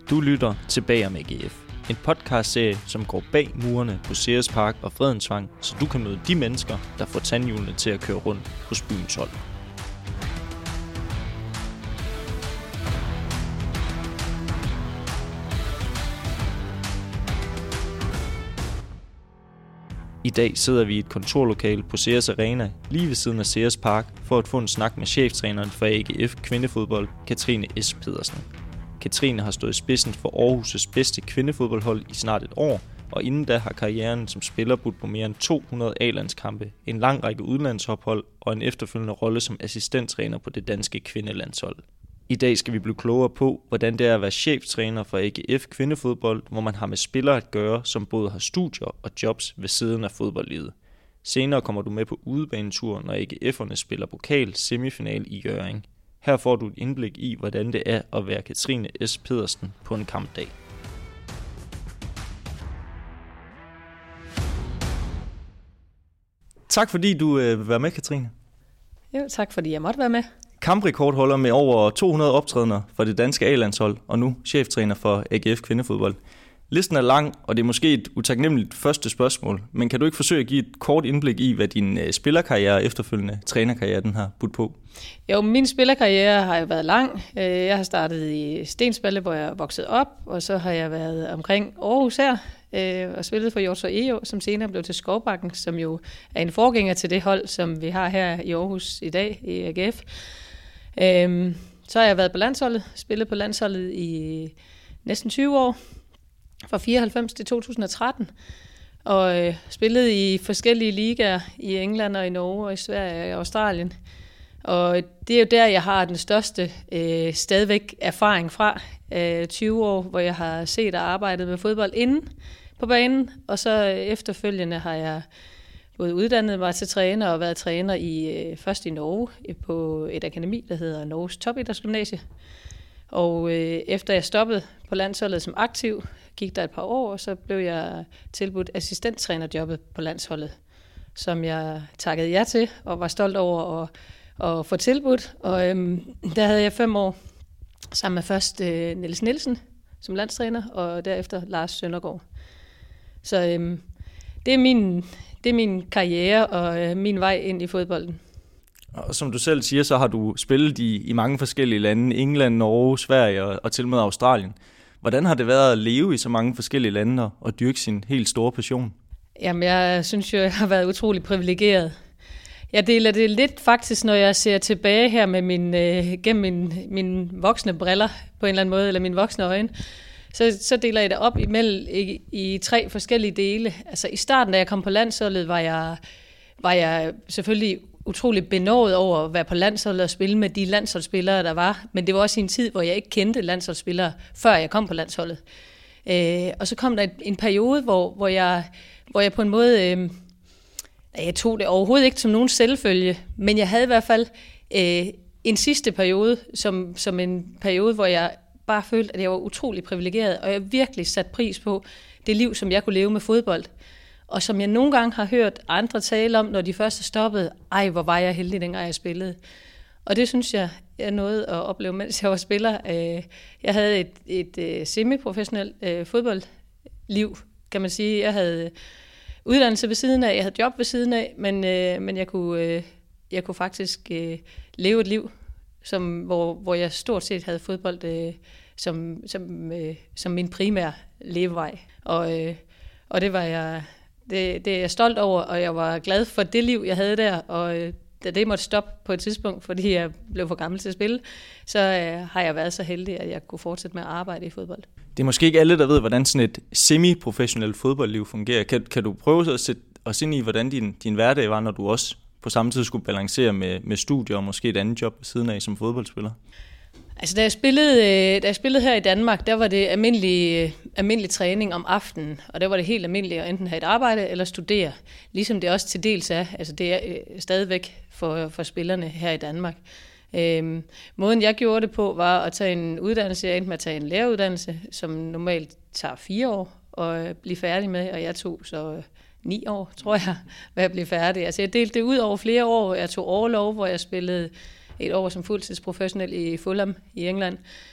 Du lytter til Bag om AGF, en podcastserie, som går bag murene på Ceres Park og Fredensvang, så du kan møde de mennesker, der får tandhjulene til at køre rundt hos byens hold. I dag sidder vi i et kontorlokale på Ceres Arena, lige ved siden af Ceres Park, for at få en snak med cheftræneren for AGF kvindefodbold, Katrine S. Pedersen. Katrine har stået i spidsen for Aarhus' bedste kvindefodboldhold i snart et år, og inden da har karrieren som spiller budt på mere end 200 A-landskampe, en lang række udlandsophold og en efterfølgende rolle som assistenttræner på det danske kvindelandshold. I dag skal vi blive klogere på, hvordan det er at være cheftræner for AGF kvindefodbold, hvor man har med spillere at gøre, som både har studier og jobs ved siden af fodboldlivet. Senere kommer du med på udebanetur, når AGF'erne spiller pokal semifinal i Hjørring. Her får du et indblik i, hvordan det er at være Katrine S. Pedersen på en kampdag. Tak fordi du vil være med, Katrine. Jo, tak fordi jeg måtte være med. Kamprekordholder med over 200 optrædener for det danske A-landshold, og nu cheftræner for AGF kvindefodbold. Listen er lang, og det er måske et utaknemmeligt første spørgsmål, men kan du ikke forsøge at give et kort indblik i, hvad din spillerkarriere og efterfølgende trænerkarriere den har budt på? Jo, min spillerkarriere har jo været lang. Jeg har startet i Stensballe, hvor jeg voksede op, og så har jeg været omkring Aarhus her, og spillet for Hjortshøj EO, som senere blev til Skovbakken, som jo er en forgænger til det hold, som vi har her i Aarhus i dag i AGF. Så har jeg været på landsholdet, spillet på landsholdet i næsten 20 år, fra 94 til 2013, og spillet i forskellige ligaer i England og i Norge og i Sverige og i Australien. Og det er jo der, jeg har den største stadigvæk erfaring fra, 20 år, hvor jeg har set og arbejdet med fodbold inden på banen, og så efterfølgende har jeg både uddannet mig til træner og været træner først i Norge på et akademi, der hedder Norges Topidrætsgymnasie. Og efter jeg stoppede på landsholdet som aktiv, gik der et par år, og så blev jeg tilbudt assistenttrænerjobbet på landsholdet, som jeg takkede ja til og var stolt over at få tilbudt. Og der havde jeg 5 år sammen med først Niels Nielsen som landstræner, og derefter Lars Søndergaard. Så det er min karriere og min vej ind i fodbolden. Og som du selv siger, så har du spillet i mange forskellige lande, England, Norge, Sverige og til og med Australien. Hvordan har det været at leve i så mange forskellige lande og dyrke sin helt store passion? Jamen, jeg synes jo, jeg har været utrolig privilegeret. Jeg deler det lidt faktisk, når jeg ser tilbage her med gennem mine voksne briller på en eller anden måde, eller mine voksne øjne. Så deler jeg det op i 3 forskellige dele. Altså i starten, da jeg kom på landsholdet, var jeg selvfølgelig utrolig benådet over at være på landsholdet og spille med de landsholdsspillere, der var. Men det var også en tid, hvor jeg ikke kendte landsholdsspillere, før jeg kom på landsholdet. Og så kom der en periode, hvor jeg på en måde... jeg tog det overhovedet ikke som nogen selvfølge, men jeg havde i hvert fald en sidste periode, som en periode, hvor jeg bare følte, at jeg var utrolig privilegeret, og jeg virkelig satte pris på det liv, som jeg kunne leve med fodbold. Og som jeg nogle gange har hørt andre tale om, når de først er stoppet, hvor var jeg heldig, dengang jeg spillede. Og det synes jeg nåede at opleve, mens jeg var spiller. Jeg havde et semi-professionelt fodboldliv, kan man sige. Jeg havde uddannelse ved siden af, jeg havde job ved siden af, men jeg kunne faktisk leve et liv, hvor jeg stort set havde fodbold som min primære levevej. Og det var jeg... Det er jeg stolt over, og jeg var glad for det liv, jeg havde der, og da det måtte stoppe på et tidspunkt, fordi jeg blev for gammel til at spille, så har jeg været så heldig, at jeg kunne fortsætte med at arbejde i fodbold. Det er måske ikke alle, der ved, hvordan sådan et semi-professionelt fodboldliv fungerer. Kan du prøve at sætte os ind i, hvordan din hverdag var, når du også på samme tid skulle balancere med studier og måske et andet job ved siden af som fodboldspiller? Altså, da jeg spillede her i Danmark, der var det almindelig træning om aftenen, og der var det helt almindeligt at enten have et arbejde eller studere, ligesom det også til dels er. Altså, det er stadigvæk for spillerne her i Danmark. Måden, jeg gjorde det på, var at tage en uddannelse. Jeg endte med at tage en læreruddannelse, som normalt tager 4 år at blive færdig med, og jeg tog så 9 år, tror jeg, med at blive færdig. Altså, jeg delte det ud over flere år. Jeg tog orlov, hvor jeg spillede et år som fuldtidsprofessionel i Fulham i England.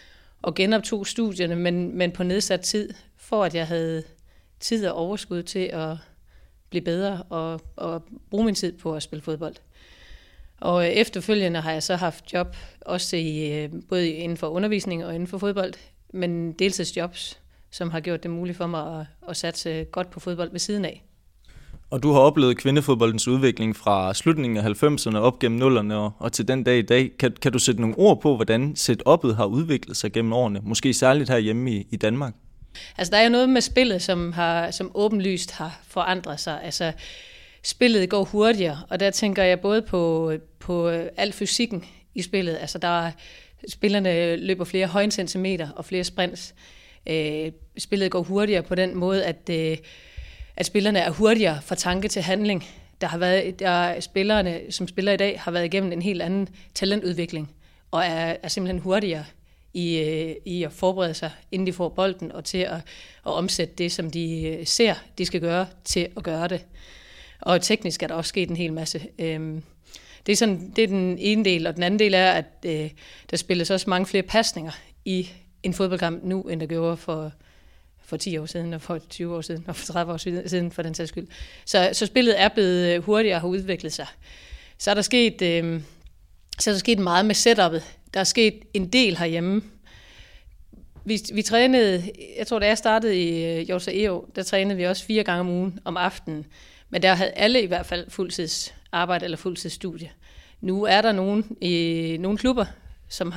og genoptog studierne, men på nedsat tid, for at jeg havde tid og overskud til at blive bedre og bruge min tid på at spille fodbold. Og efterfølgende har jeg så haft job, også både inden for undervisning og inden for fodbold, men deltidsjobs, som har gjort det muligt for mig at satse godt på fodbold ved siden af. Og du har oplevet kvindefodboldens udvikling fra slutningen af 90'erne op gennem 0'erne og til den dag i dag. Kan du sætte nogle ord på, hvordan setup'et har udviklet sig gennem årene? Måske særligt herhjemme i Danmark? Altså, der er jo noget med spillet, som åbenlyst har forandret sig. Altså, spillet går hurtigere, og der tænker jeg både på al fysikken i spillet. Altså, spillerne løber flere højcentimeter og flere sprints. Spillet går hurtigere på den måde, at spillerne er hurtigere fra tanke til handling. Spillerne, som spiller i dag, har været igennem en helt anden talentudvikling, og er simpelthen hurtigere i at forberede sig, inden de får bolden, og til at omsætte det, som de ser, de skal gøre, til at gøre det. Og teknisk er der også sket en hel masse. Det er den ene del, og den anden del er, at der spilles også mange flere pasninger i en fodboldkamp nu, end der gjorde for 10 år siden, og for 20 år siden, og for 30 år siden, for den sags skyld. Så spillet er blevet hurtigere og har udviklet sig. Så er der sket meget med setup'et. Der er sket en del herhjemme. Vi trænede, jeg tror da jeg startede i Hjorts og EO, der trænede vi også 4 gange om ugen om aftenen. Men der havde alle i hvert fald fuldtidsarbejde eller fuldtidsstudie. Nu er der nogle klubber, som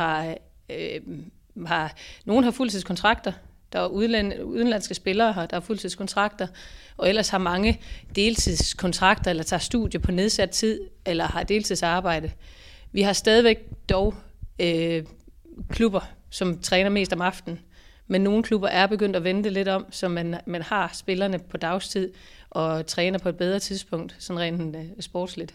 nogen har fuldtidskontrakter. Der er udenlandske spillere her, der har fuldtidskontrakter, og ellers har mange deltidskontrakter, eller tager studie på nedsat tid, eller har deltidsarbejde. Vi har stadigvæk dog klubber, som træner mest om aftenen, men nogle klubber er begyndt at vente lidt om, så man har spillerne på dagstid, og træner på et bedre tidspunkt, sådan rent sportsligt.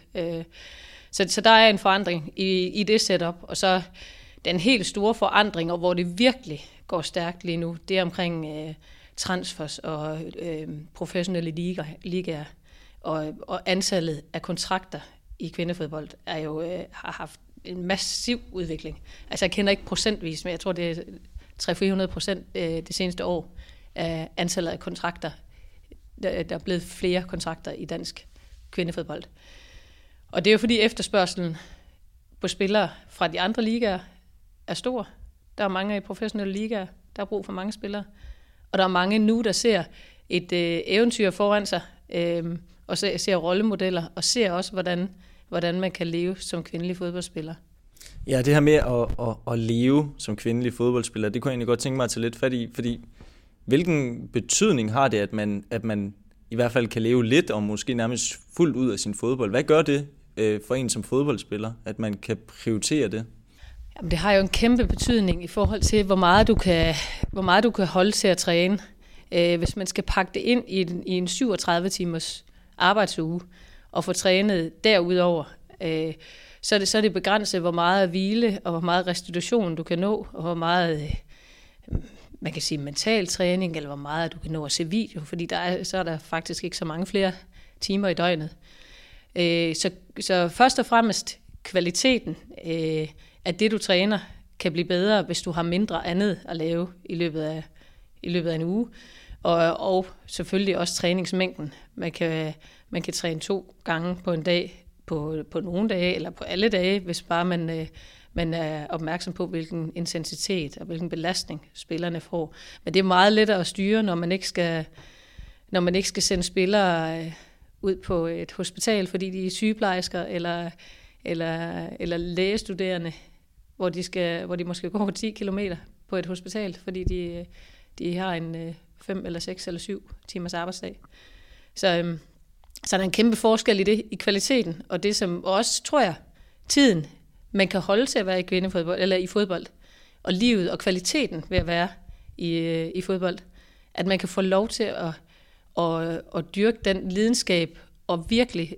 Så der er en forandring i det setup, og så den helt store forandring, og hvor det virkelig går stærkt lige nu, det er omkring transfers og professionelle ligaer, og antallet af kontrakter i kvindefodbold er jo, har haft en massiv udvikling. Altså jeg kender ikke procentvis, men jeg tror det er 300-400% det seneste år af antallet af kontrakter. Der er blevet flere kontrakter i dansk kvindefodbold. Og det er jo fordi efterspørgselen på spillere fra de andre ligaer er stor. Der er mange i professionelle ligaer, der er brug for mange spillere. Og der er mange nu, der ser et eventyr foran sig, og ser rollemodeller, og ser også, hvordan man kan leve som kvindelig fodboldspiller. Ja, det her med at leve som kvindelig fodboldspiller, det kunne jeg egentlig godt tænke mig at tage lidt fat i, fordi hvilken betydning har det, at man i hvert fald kan leve lidt, og måske nærmest fuldt ud af sin fodbold? Hvad gør det for en som fodboldspiller, at man kan prioritere det? Jamen, det har jo en kæmpe betydning i forhold til, hvor meget du kan holde til at træne. Hvis man skal pakke det ind i en 37-timers arbejdsuge, og få trænet derudover, så er det begrænset, hvor meget hvile og hvor meget restitution du kan nå, og hvor meget, man kan sige, mental træning, eller hvor meget du kan nå at se video, fordi så er der faktisk ikke så mange flere timer i døgnet. Så først og fremmest kvaliteten af det, du træner, kan blive bedre, hvis du har mindre andet at lave i løbet af en uge. Og selvfølgelig også træningsmængden. Man kan træne 2 gange på en dag, på nogle dage, eller på alle dage, hvis bare man er opmærksom på, hvilken intensitet og hvilken belastning spillerne får. Men det er meget lettere at styre, når man ikke skal sende spillere ud på et hospital, fordi de er sygeplejersker eller lægestuderende, hvor de måske går 10 kilometer på et hospital, fordi de har en 5 eller 6 eller 7 timers arbejdsdag. Så der er en kæmpe forskel i det, i kvaliteten, og det som også, tror jeg, tiden, man kan holde til at være i kvindefodbold, eller i fodbold, og livet og kvaliteten ved at være i fodbold, at man kan få lov til at dyrke den lidenskab, og virkelig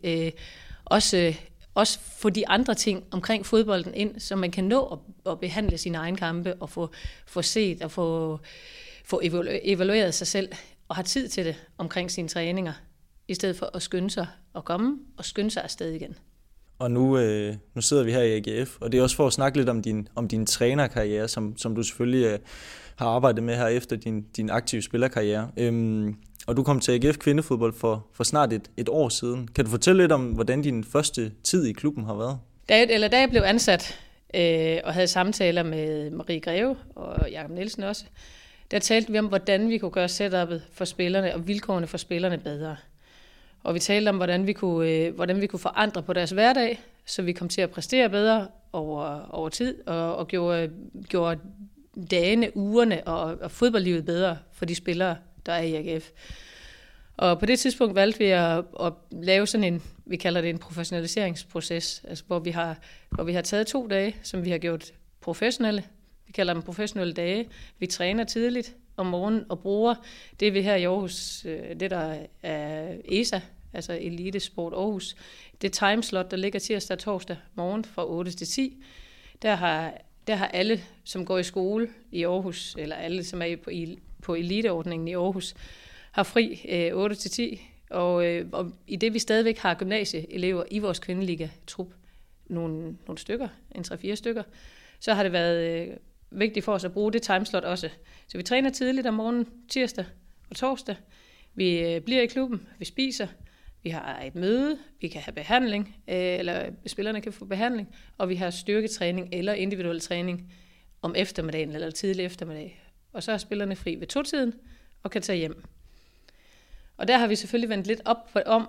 også få de andre ting omkring fodbolden ind, så man kan nå at behandle sine egne kampe, og få set og få evalueret sig selv, og have tid til det omkring sine træninger, i stedet for at skynde sig at komme og skynde sig afsted igen. Og nu sidder vi her i AGF, og det er også for at snakke lidt om din trænerkarriere, som du selvfølgelig har arbejdet med her efter din aktive spillerkarriere. Og du kom til AGF kvindefodbold for snart et år siden. Kan du fortælle lidt om, hvordan din første tid i klubben har været? Da jeg blev ansat og havde samtaler med Marie Greve og Jakob Nielsen også, der talte vi om, hvordan vi kunne gøre setupet for spillerne og vilkårene for spillerne bedre. Og vi talte om, hvordan vi kunne forandre på deres hverdag, så vi kom til at præstere bedre over tid og gjorde dagene, ugerne og fodboldlivet bedre for de spillere, der er i AGF. Og på det tidspunkt valgte vi at lave sådan vi kalder det en professionaliseringsproces, altså hvor vi har taget 2 dage, som vi har gjort professionelle. Vi kalder dem professionelle dage. Vi træner tidligt om morgenen og bruger det, vi her i Aarhus, det der er ESA, altså Elite Sport Aarhus, det timeslot, der ligger tirsdag og torsdag morgen fra 8 til 10, der har alle, som går i skole i Aarhus, eller alle, som er på eliteordningen i Aarhus, har fri 8 til 10, og i det vi stadigvæk har gymnasieelever i vores kvindeliga-trup, nogle stykker, 3-4 stykker, så har det været vigtigt for os at bruge det timeslot også. Så vi træner tidligt om morgenen, tirsdag og torsdag. Vi bliver i klubben, vi spiser, vi har et møde, vi kan have behandling, eller spillerne kan få behandling, og vi har styrketræning eller individuel træning om eftermiddagen eller tidlig eftermiddag. Og så er spillerne fri ved 2-tiden og kan tage hjem. Og der har vi selvfølgelig vendt lidt op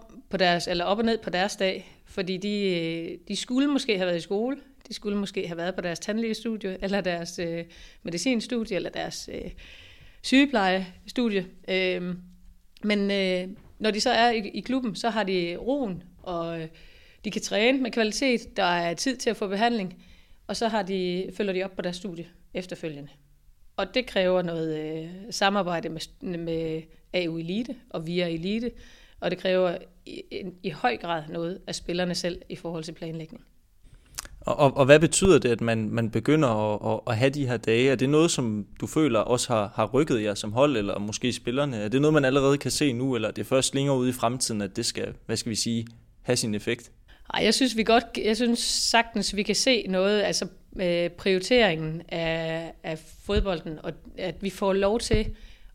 og ned på deres dag, fordi de skulle måske have været i skole, de skulle måske have været på deres tandlægestudie, eller deres medicinstudie, eller deres sygeplejestudie. Men når de så er i klubben, så har de roen, og de kan træne med kvalitet, der er tid til at få behandling, og så følger de op på deres studie efterfølgende. Og det kræver noget samarbejde med AU Elite og VIA Elite, og det kræver i høj grad noget af spillerne selv i forhold til planlægning. Og hvad betyder det, at man begynder at have de her dage? Er det noget, som du føler også har rykket jer som hold, eller måske spillerne? Er det noget, man allerede kan se nu, eller er det først længere ude i fremtiden, at det skal, have sin effekt? Ej, jeg synes sagtens, vi kan se noget, altså prioriteringen af fodbolden, og at vi får lov til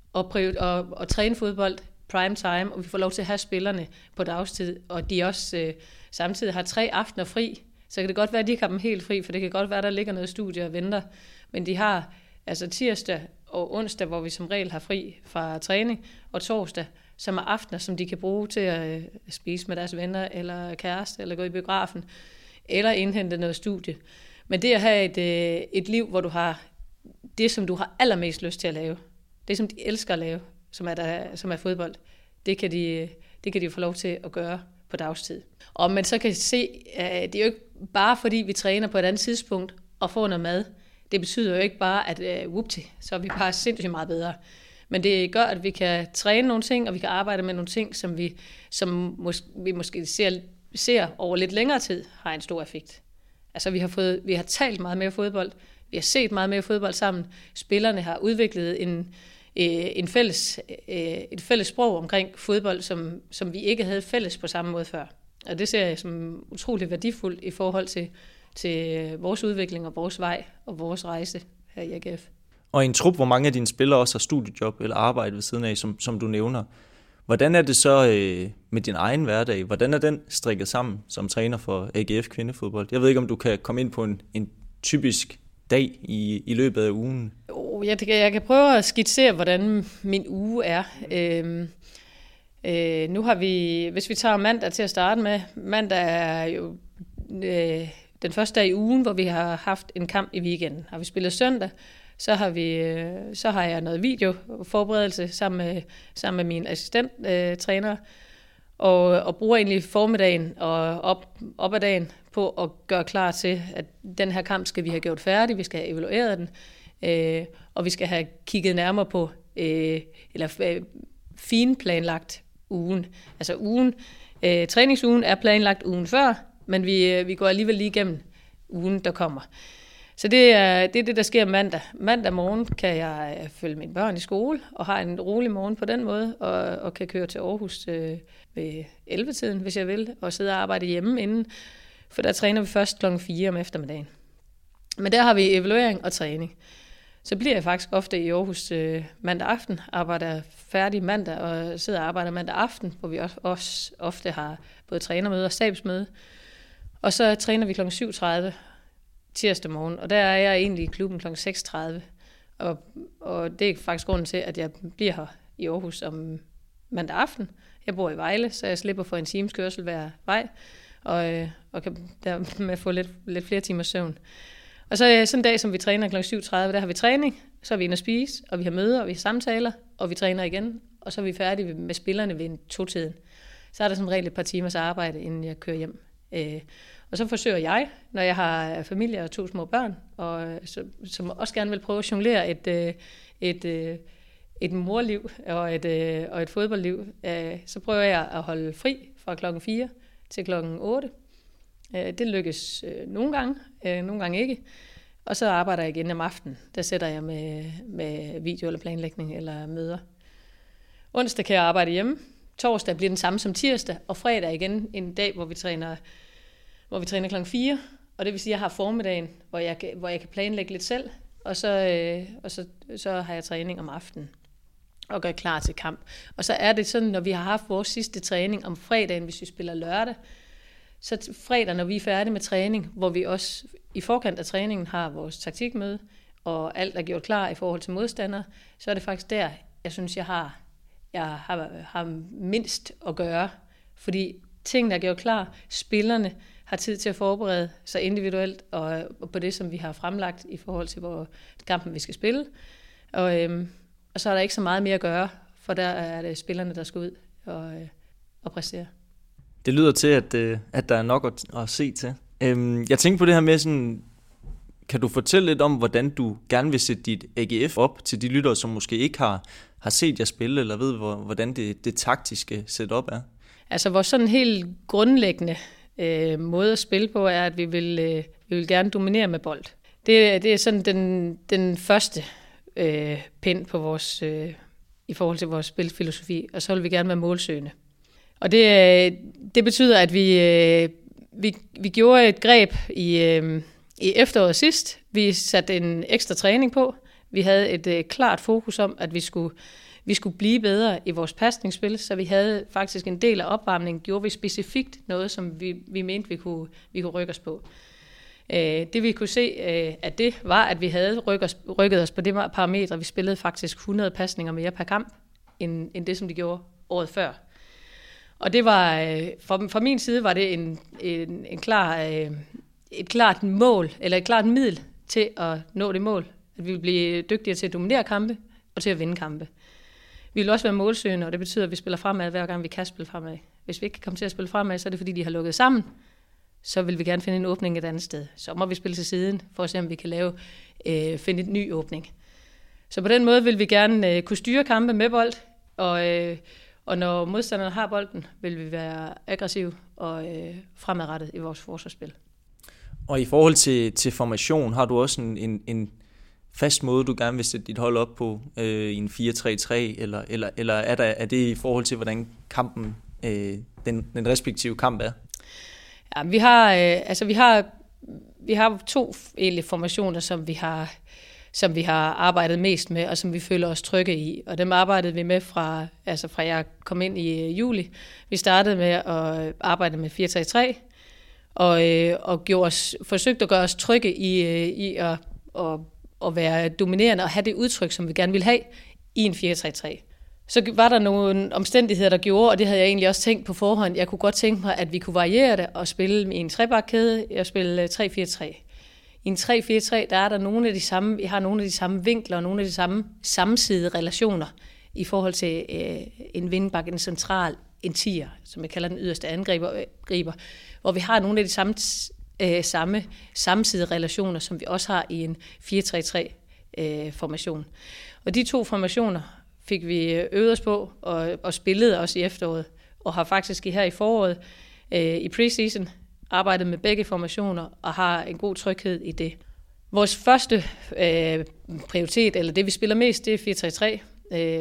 at træne fodbold prime time, og vi får lov til at have spillerne på dagstid, og de også samtidig har 3 aftener fri. Så kan det godt være, at de ikke har dem helt fri, for det kan godt være, at der ligger noget studie og venter. Men de har altså tirsdag og onsdag, hvor vi som regel har fri fra træning, og torsdag, som er aftener, som de kan bruge til at spise med deres venner, eller kæreste, eller gå i biografen, eller indhente noget studie. Men det at have et liv, hvor du har det, som du har allermest lyst til at lave, det som de elsker at lave, som er fodbold, det kan de få lov til at gøre på dagstid. Og man så kan se, at det er jo ikke bare fordi vi træner på et andet tidspunkt og får noget mad. Det betyder jo ikke bare, at så er vi bare sindssygt meget bedre. Men det gør, at vi kan træne nogle ting, og vi kan arbejde med nogle ting, som vi måske ser over lidt længere tid, har en stor effekt. Altså vi har talt meget mere fodbold, vi har set meget mere fodbold sammen. Spillerne har udviklet et fælles sprog omkring fodbold, som vi ikke havde fælles på samme måde før. Og det ser jeg som utroligt værdifuldt i forhold til vores udvikling og vores vej og vores rejse her i AGF. Og i en trup, hvor mange af dine spillere også har studiejob eller arbejde ved siden af, som du nævner. Hvordan er det så med din egen hverdag? Hvordan er den strikket sammen som træner for AGF kvindefodbold? Jeg ved ikke, om du kan komme ind på en typisk dag i løbet af ugen. Jeg kan prøve at skitsere, hvordan min uge er. Nu har vi, hvis vi tager mandag til at starte med, mandag er jo den første dag i ugen, hvor vi har haft en kamp i weekenden. Har vi spillet søndag, så har jeg noget videoforberedelse sammen med min assistenttræner, og bruger egentlig formiddagen og op ad dagen på at gøre klar til, at den her kamp skal vi have gjort færdig, vi skal have evalueret den, og vi skal have kigget nærmere på, finplanlagt ugen. Altså træningsugen er planlagt ugen før, men vi går alligevel lige igennem ugen, der kommer. Så det er det, der sker mandag. Mandag morgen kan jeg følge mine børn i skole, og har en rolig morgen på den måde, og kan køre til Aarhus ved 11-tiden, hvis jeg vil, og sidde og arbejde hjemme inden. For der træner vi først kl. 4 om eftermiddagen. Men der har vi evaluering og træning. Så bliver jeg faktisk ofte i Aarhus mandag aften, arbejder færdig mandag og sidder og arbejder mandag aften, hvor vi også ofte har både trænermøde og stabsmøde. Og så træner vi kl. 7.30 tirsdag morgen, og der er jeg egentlig i klubben kl. 6.30. Og det er faktisk grunden til, at jeg bliver her i Aarhus om mandag aften. Jeg bor i Vejle, så jeg slipper for en times kørsel hver vej, og kan dermed få lidt flere timers søvn. Og så sådan en dag, som vi træner kl. 7.30, der har vi træning, så er vi inde at spise, og vi har møder, og vi har samtaler, og vi træner igen, og så er vi færdige med spillerne ved 2-tiden. Så er der som regel et par timers arbejde, inden jeg kører hjem. Og så forsøger jeg, når jeg har familie og 2 små børn, og som også gerne vil prøve at jonglere et morliv og et fodboldliv, så prøver jeg at holde fri fra klokken 4 til klokken 8. Det lykkes nogle gange ikke. Og så arbejder jeg igen om aftenen. Der sætter jeg med video eller planlægning eller møder. Onsdag kan jeg arbejde hjemme. Torsdag bliver den samme som tirsdag, og fredag igen en dag, hvor vi træner klokken 4. Og det vil sige, at jeg har formiddagen, hvor jeg kan planlægge lidt selv, og så har jeg træning om aftenen og gør klar til kamp. Og så er det sådan, når vi har haft vores sidste træning om fredagen, hvis vi spiller lørdag, så fredag, når vi er færdige med træning, hvor vi også i forkant af træningen har vores taktikmøde, og alt er gjort klar i forhold til modstandere, så er det faktisk der, jeg synes, jeg har mindst at gøre. Fordi tingene er gjort klar, spillerne har tid til at forberede sig individuelt, og på det, som vi har fremlagt i forhold til kampen, vi skal spille. Og så er der ikke så meget mere at gøre, for der er det spillerne, der skal ud og præstere. Det lyder til, at der er nok at se til. Jeg tænker på det her med sådan, kan du fortælle lidt om, hvordan du gerne vil sætte dit AGF op til de lyttere, som måske ikke har set jer spille, eller ved, hvordan det taktiske setup er? Altså vores sådan helt grundlæggende måde at spille på, er, at vi vil gerne dominere med bold. Det er sådan den første pind på vores, i forhold til vores spilfilosofi, og så vil vi gerne være målsøgende. Og det betyder, at vi gjorde et greb i efteråret sidst. Vi satte en ekstra træning på. Vi havde et klart fokus om, at vi skulle blive bedre i vores pasningsspil, så vi havde faktisk en del af opvarmningen, gjorde vi specifikt noget, som vi mente, vi kunne rykke os på. Det vi kunne se, at det var, at vi havde rykket os på det parametre. Vi spillede faktisk 100 pasninger mere per kamp, end det, som de gjorde året før. Og det var, fra min side var det et klart mål, eller et klart middel til at nå det mål. At vi vil blive dygtigere til at dominere kampe, og til at vinde kampe. Vi vil også være målsøgende, og det betyder, at vi spiller fremad, hver gang vi kan spille fremad. Hvis vi ikke kan komme til at spille fremad, så er det fordi, de har lukket sammen. Så vil vi gerne finde en åbning et andet sted. Så må vi spille til siden, for at se, om vi kan finde en ny åbning. Så på den måde vil vi gerne kunne styre kampe med bold, og når modstanderne har bolden, vil vi være aggressive og fremadrettet i vores forsvarsspil. Og i forhold til formation, har du også en fast måde, du gerne vil sætte dit hold op på i en 4-3-3, eller er det i forhold til, hvordan kampen, den respektive kamp er? Ja, vi har 2 egentlig formationer, som vi har arbejdet mest med, og som vi føler os trygge i. Og dem arbejdede vi med fra jeg kom ind i juli. Vi startede med at arbejde med 4-3-3, og forsøgte at gøre os trygge i at være dominerende og have det udtryk, som vi gerne ville have i en 4-3-3. Så var der nogle omstændigheder, der gjorde, og det havde jeg egentlig også tænkt på forhånd. Jeg kunne godt tænke mig, at vi kunne variere det og spille i en trebakkæde og spille 3-4-3. I en 3-4-3, der er der vi har nogle af de samme vinkler og nogle af de samme sammensidede relationer i forhold til en vingbak, en central, en tier, som jeg kalder den yderste angriber, hvor vi har nogle af de samme sammensidede relationer, som vi også har i en 4-3-3 formation. Og de 2 formationer fik vi øvet os på og spillede også i efteråret, og har faktisk her i foråret i preseason arbejdet med begge formationer og har en god tryghed i det. Vores første prioritet, eller det vi spiller mest, det er 4-3-3.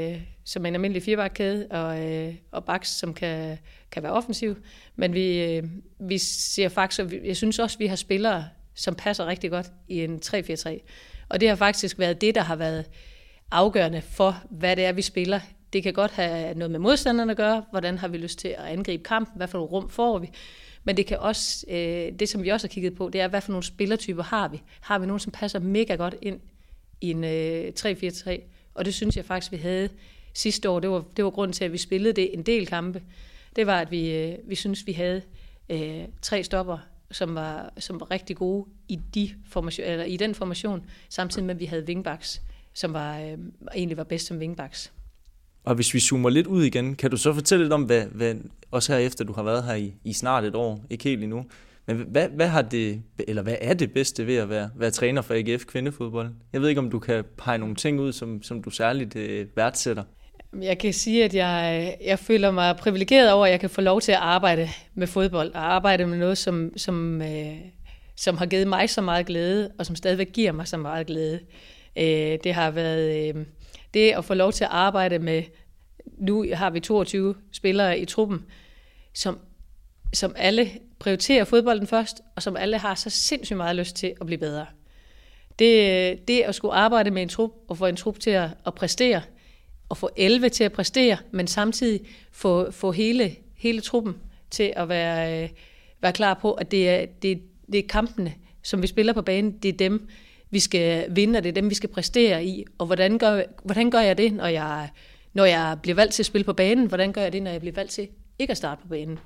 som en almindelig firebakkæde, og backs, som kan være offensiv. Men vi ser faktisk, jeg synes også, vi har spillere, som passer rigtig godt i en 3-4-3. Og det har faktisk været det, der har været afgørende for, hvad det er, vi spiller. Det kan godt have noget med modstanderne at gøre. Hvordan har vi lyst til at angribe kampen? Hvad for nogle rum får vi? Men det kan også, det som vi også har kigget på, det er, hvad for nogle spillertyper har vi? Har vi nogen, som passer mega godt ind i en 3-4-3? Og det synes jeg faktisk, vi havde sidste år. Det var grunden til, at vi spillede det en del kampe. Det var, at vi synes, vi havde 3 stopper, som var rigtig gode i den formation, samtidig med, at vi havde wingbacks, som egentlig var bedst som wingbacks. Og hvis vi zoomer lidt ud igen, kan du så fortælle lidt om, hvad også her efter du har været her i snart et år, ikke helt endnu, men hvad er det bedste ved at være træner for AGF kvindefodbold? Jeg ved ikke, om du kan pege nogle ting ud, som du særligt værdsætter. Jeg kan sige, at jeg føler mig privilegeret over, at jeg kan få lov til at arbejde med fodbold, og arbejde med noget, som har givet mig så meget glæde, og som stadigvæk giver mig så meget glæde. Det har været det at få lov til at arbejde med, nu har vi 22 spillere i truppen, som alle prioriterer fodbolden først, og som alle har så sindssygt meget lyst til at blive bedre. Det at skulle arbejde med en trup, og få en trup til at præstere, og få 11 til at præstere, men samtidig få hele truppen til at være klar på, at det er kampene, som vi spiller på banen, det er dem, vi skal vinde, og det er dem, vi skal præstere i. Og hvordan gør jeg det, når jeg bliver valgt til at spille på banen? Hvordan gør jeg det, når jeg bliver valgt til ikke at starte på banen?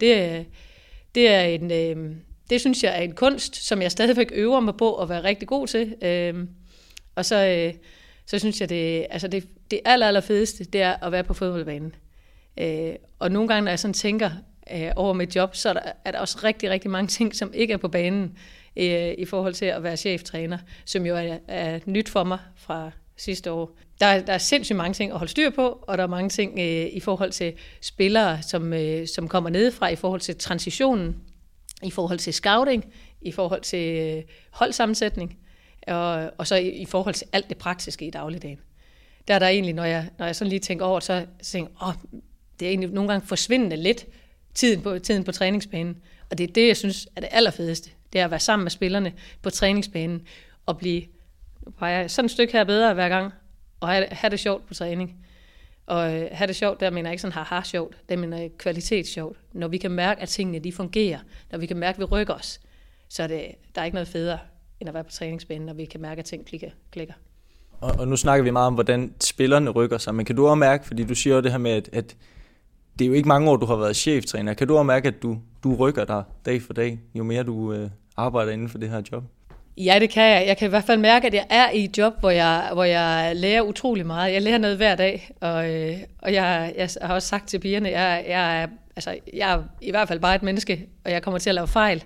Det synes jeg er en kunst, som jeg stadigvæk øver mig på at være rigtig god til. Og så synes jeg, det aller fedeste, det er at være på fodboldbanen. Og nogle gange, når jeg sådan tænker over mit job, så er der også rigtig, rigtig mange ting, som ikke er på banen i forhold til at være cheftræner, som jo er nyt for mig fra sidste år. Der er sindssygt mange ting at holde styr på, og der er mange ting i forhold til spillere, som kommer nedefra, i forhold til transitionen, i forhold til scouting, i forhold til holdsammensætning, og så i forhold til alt det praktiske i dagligdagen. Der er der egentlig, når jeg sådan lige tænker over, så tænker jeg, det er egentlig nogle gange forsvindende lidt tiden på træningsbanen. Og det er det, jeg synes er det allerfedeste. Det er at være sammen med spillerne på træningsbanen og blive sådan et stykke her bedre hver gang, og have det sjovt på træning. Og have det sjovt, der mener jeg ikke sådan har sjovt, der mener jeg kvalitetssjovt. Når vi kan mærke, at tingene de fungerer, når vi kan mærke, at vi rykker os, så der er ikke noget federe, end at være på træningsbanen, når vi kan mærke, at ting klikker. Og nu snakker vi meget om, hvordan spillerne rykker sig, men kan du også mærke, fordi du siger jo det her med, at det er jo ikke mange år, du har været cheftræner, kan du også mærke, at du rykker dig dag for dag, jo mere du arbejder inden for det her job? Ja, det kan jeg. Jeg kan i hvert fald mærke, at jeg er i et job, hvor jeg lærer utrolig meget. Jeg lærer noget hver dag, og jeg har også sagt til pigerne, jeg er i hvert fald bare et menneske, og jeg kommer til at lave fejl.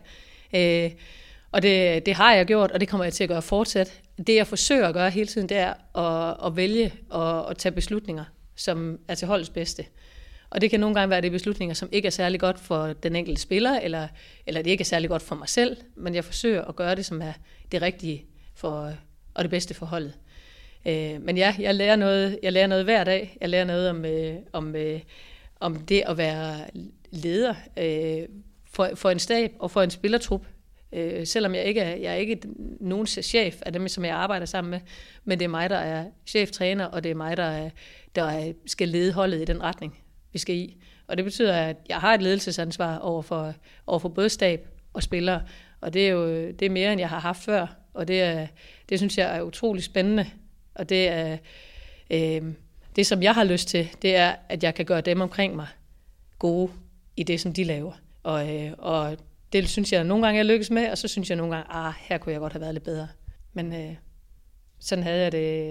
Og det har jeg gjort, og det kommer jeg til at gøre fortsat. Det jeg forsøger at gøre hele tiden, det er at vælge og tage beslutninger, som er til holdets bedste. Og det kan nogle gange være det beslutninger, som ikke er særlig godt for den enkelte spiller, eller det ikke er særlig godt for mig selv, men jeg forsøger at gøre det, som er det rigtige og det bedste for holdet. Men ja, jeg lærer noget hver dag. Jeg lærer noget om det at være leder for en stab og for en spillertrup. Selvom jeg er ikke nogen chef af dem, som jeg arbejder sammen med, men det er mig, der er cheftræner, og det er mig, der skal lede holdet i den retning, vi skal i. Og det betyder, at jeg har et ledelsesansvar over for både stab og spillere, og det er mere, end jeg har haft før, og det synes jeg er utrolig spændende, og det som jeg har lyst til, det er, at jeg kan gøre dem omkring mig gode i det, som de laver. Og det synes jeg nogle gange, jeg lykkes med, og så synes jeg nogle gange, her kunne jeg godt have været lidt bedre. Men sådan havde jeg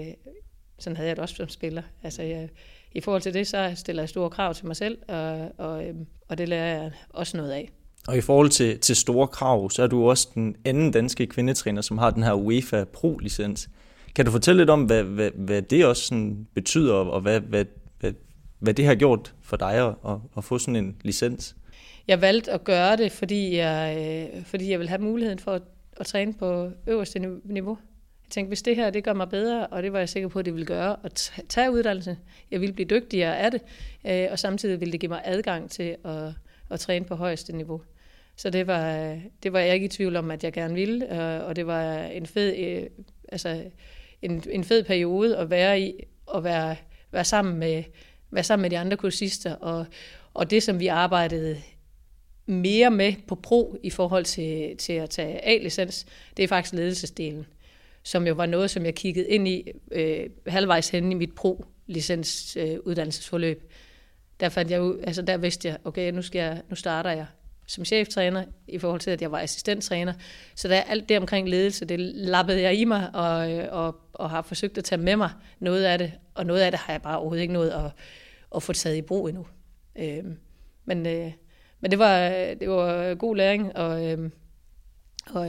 det også som spiller. Altså, i forhold til det, så stiller jeg store krav til mig selv, og det lærer jeg også noget af. Og i forhold til store krav, så er du også den anden danske kvindetræner, som har den her UEFA Pro-licens. Kan du fortælle lidt om, hvad det også sådan betyder, og hvad det har gjort for dig at få sådan en licens? Jeg valgte at gøre det, fordi jeg vil have muligheden for at træne på øverste niveau. tænkte, hvis det her, det gør mig bedre, og det var jeg sikker på, at det ville gøre, at tage uddannelse. Jeg ville blive dygtigere af det, og samtidig ville det give mig adgang til at træne på højeste niveau. Så det var jeg ikke i tvivl om, at jeg gerne ville, og det var en fed periode at være i, og være sammen med de andre kursister, og det, som vi arbejdede mere med på pro i forhold til at tage A-licens, det er faktisk ledelsesdelen, som jo var noget, som jeg kiggede ind i halvvejs hen i mit pro-licens uddannelsesforløb. Der fandt jeg ud, altså der vidste jeg, okay, nu starter jeg som cheftræner i forhold til, at jeg var assistenttræner. Så der alt det omkring ledelse, det lappede jeg i mig og har forsøgt at tage med mig noget af det, og noget af det har jeg bare overhovedet ikke nået at få taget i brug endnu. Men det var god læring, og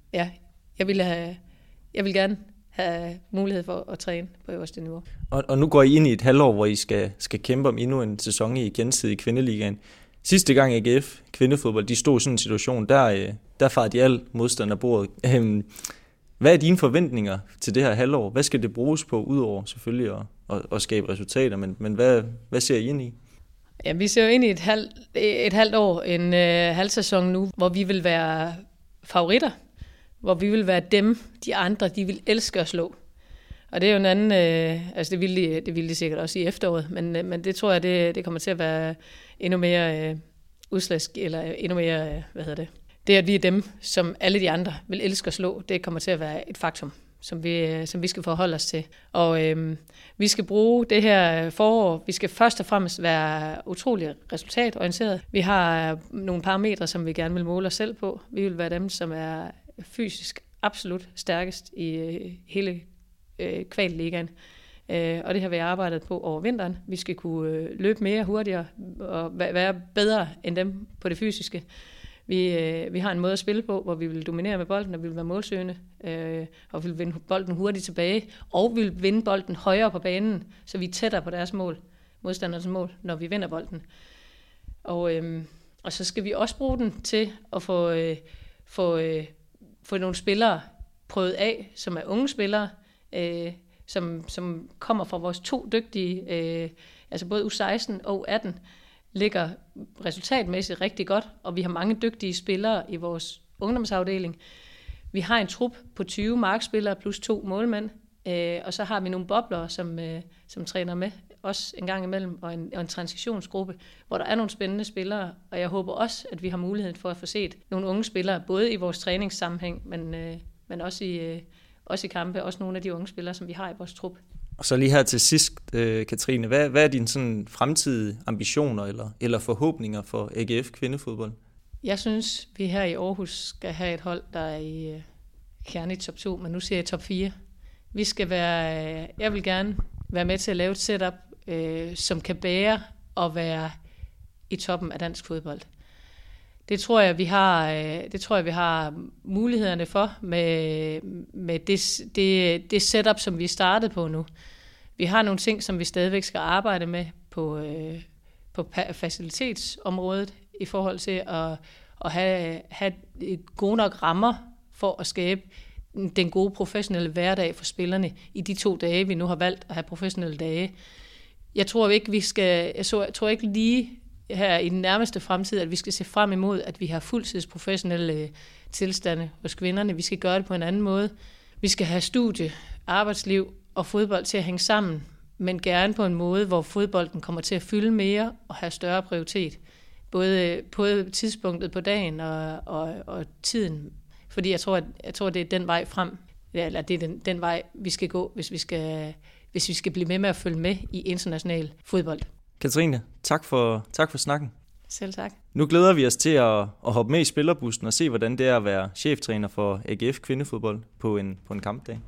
jeg vil gerne have mulighed for at træne på øverste niveau. Og nu går I ind i et halvår, hvor I skal kæmpe om endnu en sæson i gensidig kvindeligaen. Sidste gang AGF kvindefodbold, de stod i sådan en situation, der farede de al modstand af bordet. Hvad er dine forventninger til det her halvår? Hvad skal det bruges på, udover selvfølgelig at skabe resultater, men hvad ser I ind i? Ja, vi ser jo ind i et halvt år, en halv sæson nu, hvor vi vil være favoritter, hvor vi vil være dem, de andre, de vil elske at slå. Og det er jo en anden, altså det ville de sikkert også i efteråret, men det tror jeg, det kommer til at være endnu mere eller endnu mere, det at vi er dem, som alle de andre vil elske at slå, det kommer til at være et faktum, som vi skal forholde os til. Og vi skal bruge det her forår, vi skal først og fremmest være utrolig resultatorienteret. Vi har nogle parametre, som vi gerne vil måle os selv på. Vi vil være dem, som er fysisk absolut stærkest i hele kvalligaen. Og det har vi arbejdet på over vinteren. Vi skal kunne løbe mere hurtigere og være bedre end dem på det fysiske. Vi har en måde at spille på, hvor vi vil dominere med bolden, og vi vil være målsøgende, og vi vil vinde bolden hurtigt tilbage, og vi vil vinde bolden højere på banen, så vi er tættere på deres mål, modstandernes mål, når vi vinder bolden. Og så skal vi også bruge den til at få nogle spillere prøvet af, som er unge spillere, som kommer fra vores 2 dygtige, altså både U16 og U18, ligger resultatmæssigt rigtig godt, og vi har mange dygtige spillere i vores ungdomsafdeling. Vi har en trup på 20 markspillere plus 2 målmænd, og så har vi nogle bobler, som træner med, også en gang imellem, og en transitionsgruppe, hvor der er nogle spændende spillere, og jeg håber også, at vi har mulighed for at få set nogle unge spillere, både i vores træningssammenhæng, men også i kampe, også nogle af de unge spillere, som vi har i vores trup. Og så lige her til sidst, Katrine, hvad er dine sådan fremtidige ambitioner eller forhåbninger for AGF kvindefodbold? Jeg synes, vi her i Aarhus skal have et hold, der er i kerne i top 2, men nu siger jeg top 4. Jeg vil gerne være med til at lave et setup, som kan bære og være i toppen af dansk fodbold. Det tror jeg, vi har mulighederne for med det setup, som vi startede på nu. Vi har nogle ting, som vi stadigvæk skal arbejde med på facilitetsområdet i forhold til at have gode nok rammer for at skabe den gode professionelle hverdag for spillerne i de 2 dage, vi nu har valgt at have professionelle dage. Jeg tror ikke lige her i den nærmeste fremtid, at vi skal se frem imod, at vi har fuldtidsprofessionelle tilstande hos kvinderne. Vi skal gøre det på en anden måde. Vi skal have studie, arbejdsliv og fodbold til at hænge sammen, men gerne på en måde, hvor fodbolden kommer til at fylde mere og have større prioritet. Både tidspunktet på dagen og tiden. Fordi jeg tror, det er den vej frem, eller det er den vej, vi skal gå, hvis vi skal blive med at følge med i international fodbold. Katrine, tak for snakken. Selv tak. Nu glæder vi os til at hoppe med i spillerbussen og se, hvordan det er at være cheftræner for AGF kvindefodbold på en kampdag.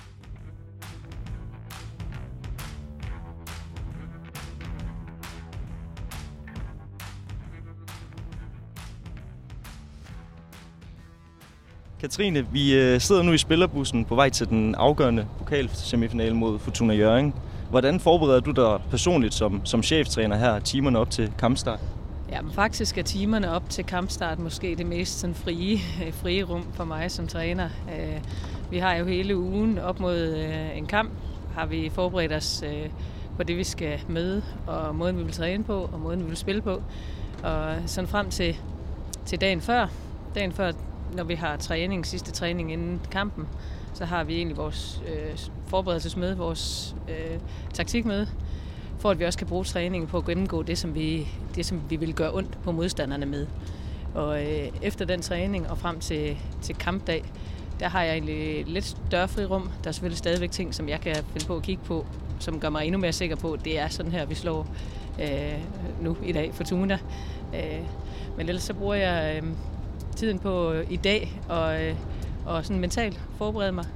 Katrine, vi sidder nu i spillerbussen på vej til den afgørende pokalsemifinale mod Fortuna Hjørring. Hvordan forbereder du dig personligt som cheftræner her timerne op til kampstart? Ja, men faktisk er timerne op til kampstart måske det mest sådan frie rum for mig som træner. Vi har jo hele ugen op mod en kamp, har vi forberedt os på det, vi skal møde, og måden, vi vil træne på, og måden, vi vil spille på. Og sådan frem til dagen før, når vi har sidste træning inden kampen, så har vi egentlig vores forberedelsesmøde, vores taktikmøde, for at vi også kan bruge træningen på at gennemgå det, som vi vil gøre ondt på modstanderne med. Og efter den træning og frem til kampdag, der har jeg egentlig lidt større frirum. Der er selvfølgelig stadigvæk ting, som jeg kan finde på at kigge på, som gør mig endnu mere sikker på, at det er sådan her, vi slår nu i dag Fortuna. Men ellers så bruger jeg tiden på i dag og sådan mentalt forberede mig.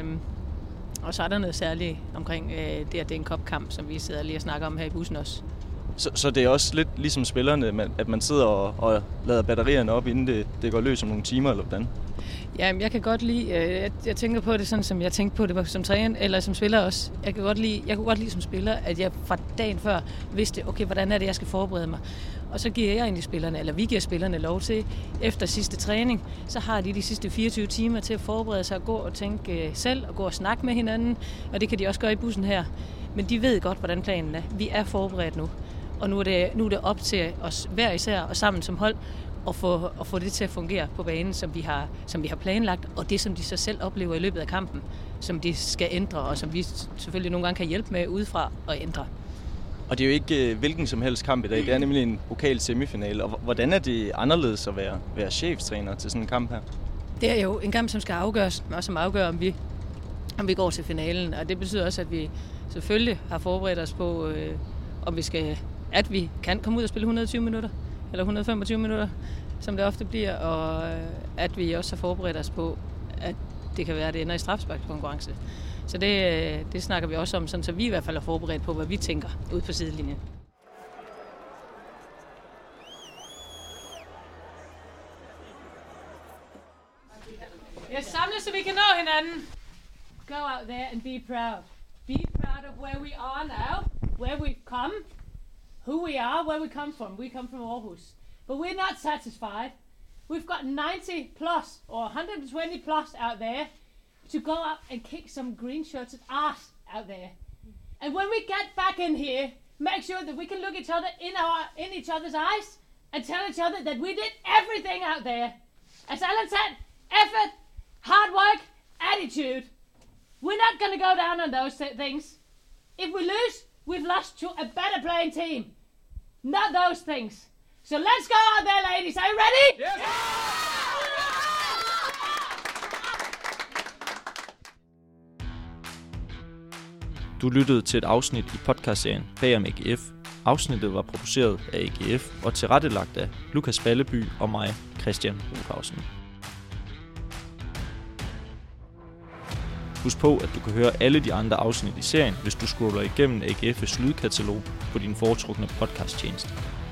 Og så er der noget særligt omkring det, at det er en kopkamp, som vi sidder lige og snakker om her i bussen også. Så det er også lidt ligesom spillerne, at man sidder og lader batterierne op, inden det går løs om nogle timer, eller hvordan? Ja, jeg kan godt lide, jeg tænker på det sådan, som jeg tænkte på det som træner, eller som spiller også. Jeg kunne godt lide som spiller, at jeg fra dagen før vidste, okay, hvordan er det, jeg skal forberede mig. Og så giver jeg egentlig spillerne, eller vi giver spillerne lov til, efter sidste træning, så har de sidste 24 timer til at forberede sig og gå og tænke selv, og gå og snakke med hinanden, og det kan de også gøre i bussen her. Men de ved godt, hvordan planen er. Vi er forberedt nu, og nu er det op til os hver især og sammen som hold, og få det til at fungere på banen, som vi har planlagt, og det, som de så selv oplever i løbet af kampen, som de skal ændre, og som vi selvfølgelig nogle gange kan hjælpe med udefra at ændre. Og det er jo ikke hvilken som helst kamp i dag, det er nemlig en pokal semifinale, og hvordan er det anderledes at være cheftræner til sådan en kamp her? Det er jo en kamp, som skal afgøres, og som afgør, om vi går til finalen, og det betyder også, at vi selvfølgelig har forberedt os på, at vi kan komme ud og spille 120 minutter, eller 125 minutter, som det ofte bliver, og at vi også har forberedt os på, at det kan være, at det ender i straffesparkskonkurrence. Så det snakker vi også om, sådan, så vi i hvert fald er forberedt på, hvad vi tænker ude på sidelinjen. Jeg samles, så vi kan nå hinanden. Go out there and be proud. Be proud of where we are now, where we've come, who we are, where we come from. We come from Aarhus. But we're not satisfied. We've got 90 plus or 120 plus out there to go up and kick some green shirts' ass out there. And when we get back in here, make sure that we can look each other in each other's eyes and tell each other that we did everything out there. As Alan said, effort, hard work, attitude. We're not going to go down on those things. If we lose, we've lost to a better playing team. Not those things. So let's go out there, ladies. Are you ready? Yes! Du lyttede til et afsnit i podcastserien Bag om AGF. Afsnittet var produceret af AGF og tilrettelagt af Lukas Balleby og mig, Christian Rothausen. Husk på, at du kan høre alle de andre afsnit i serien, hvis du scroller igennem AGF's lydkatalog på din foretrukne podcasttjeneste.